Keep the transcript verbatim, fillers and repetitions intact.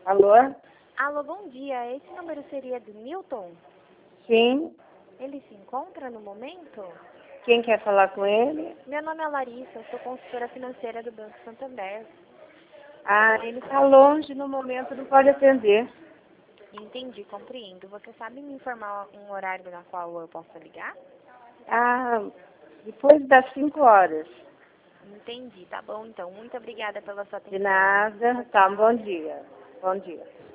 Alô? Alô, bom dia. Esse número seria do Milton? Sim. Ele se encontra no momento? Quem quer falar com ele? Meu nome é Larissa, eu sou consultora financeira do Banco Santander. Ah, ele está longe no momento, não pode atender. Entendi, compreendo. Você sabe me informar um horário na qual eu posso ligar? Ah, depois das cinco horas. Entendi, tá bom então. Muito obrigada pela sua atenção. De nada. Tá, um bom dia. Bom dia.